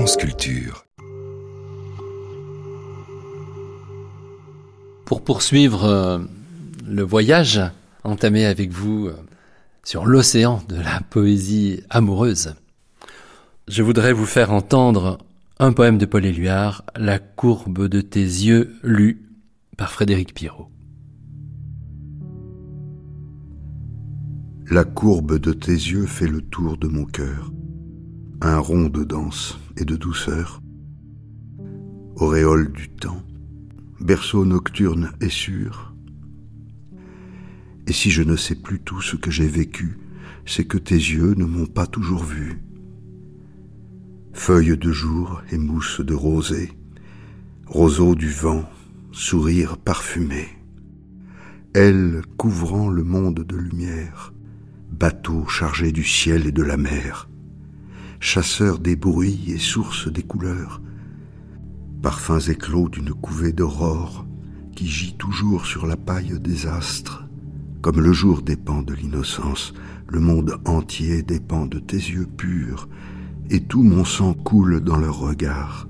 France Culture. Pour poursuivre le voyage entamé avec vous sur l'océan de la poésie amoureuse, je voudrais vous faire entendre un poème de Paul Éluard, « La courbe de tes yeux » lu par Frédéric Pirot. La courbe de tes yeux fait le tour de mon cœur, un rond de danse et de douceur. Auréole du temps, berceau nocturne et sûr. Et si je ne sais plus tout ce que j'ai vécu, c'est que tes yeux ne m'ont pas toujours vu. Feuilles de jour et mousse de rosée, roseau du vent, sourire parfumé. Ailes couvrant le monde de lumière, bateau chargé du ciel et de la mer, chasseur des bruits et source des couleurs, parfums éclos d'une couvée d'aurore qui gît toujours sur la paille des astres. Comme le jour dépend de l'innocence, le monde entier dépend de tes yeux purs, et tout mon sang coule dans leur regard.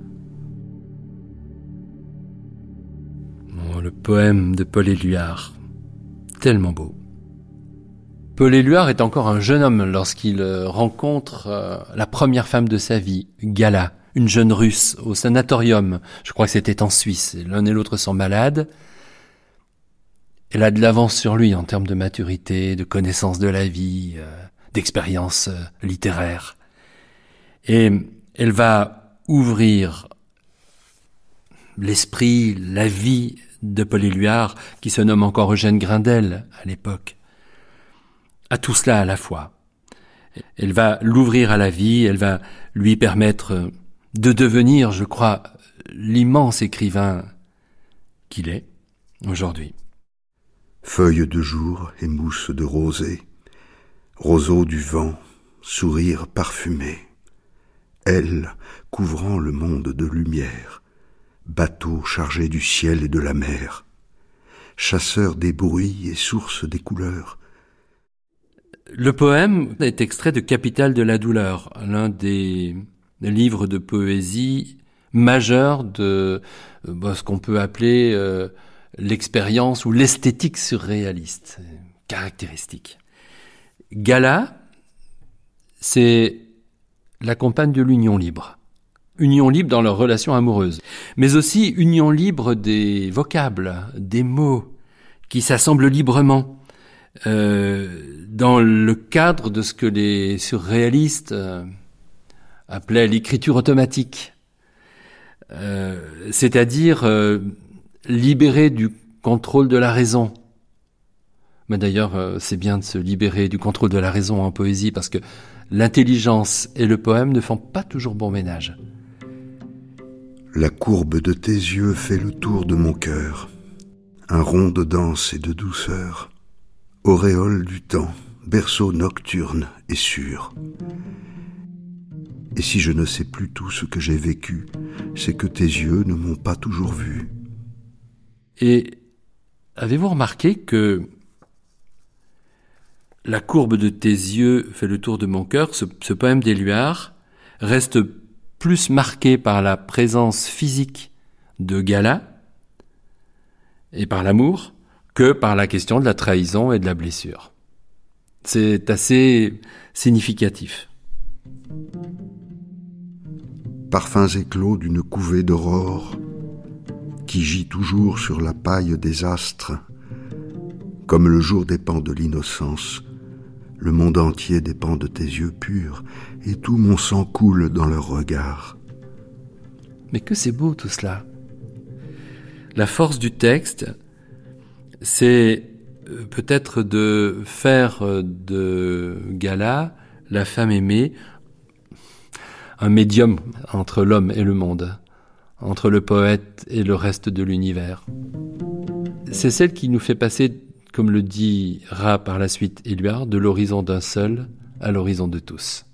Oh, le poème de Paul Éluard, tellement beau. Paul Éluard est encore un jeune homme lorsqu'il rencontre la première femme de sa vie, Gala, une jeune Russe, au sanatorium. Je crois que c'était en Suisse. L'un et l'autre sont malades. Elle a de l'avance sur lui en termes de maturité, de connaissance de la vie, d'expérience littéraire. Et elle va ouvrir l'esprit, la vie de Paul Éluard, qui se nomme encore Eugène Grindel à l'époque. À tout cela à la fois. Elle va l'ouvrir à la vie, elle va lui permettre de devenir, je crois, l'immense écrivain qu'il est aujourd'hui. Feuilles de jour et mousse de rosée, roseau du vent, sourire parfumé. Ailes couvrant le monde de lumière, bateau chargé du ciel et de la mer, chasseur des bruits et source des couleurs. Le poème est extrait de Capitale de la douleur, l'un des livres de poésie majeurs de ce qu'on peut appeler l'expérience ou l'esthétique surréaliste, caractéristique. Gala, c'est la compagne de l'union libre. Union libre dans leur relation amoureuse, mais aussi union libre des vocables, des mots qui s'assemblent librement dans le cadre de ce que les surréalistes appelaient l'écriture automatique, c'est-à-dire libéré du contrôle de la raison. Mais d'ailleurs, c'est bien de se libérer du contrôle de la raison en poésie, parce que l'intelligence et le poème ne font pas toujours bon ménage. La courbe de tes yeux fait le tour de mon cœur, un rond de danse et de douceur. Auréole du temps, berceau nocturne et sûr. Et si je ne sais plus tout ce que j'ai vécu, c'est que tes yeux ne m'ont pas toujours vu. Et avez-vous remarqué que la courbe de tes yeux fait le tour de mon cœur, ce poème d'Éluard reste plus marqué par la présence physique de Gala et par l'amour que par la question de la trahison et de la blessure. C'est assez significatif. Parfums éclos d'une couvée d'aurore qui gît toujours sur la paille des astres. Comme le jour dépend de l'innocence, le monde entier dépend de tes yeux purs, et tout mon sang coule dans leur regard. Mais que c'est beau tout cela. La force du texte, c'est peut-être de faire de Gala, la femme aimée, un médium entre l'homme et le monde, entre le poète et le reste de l'univers. C'est celle qui nous fait passer, comme le dira par la suite Éluard, de l'horizon d'un seul à l'horizon de tous.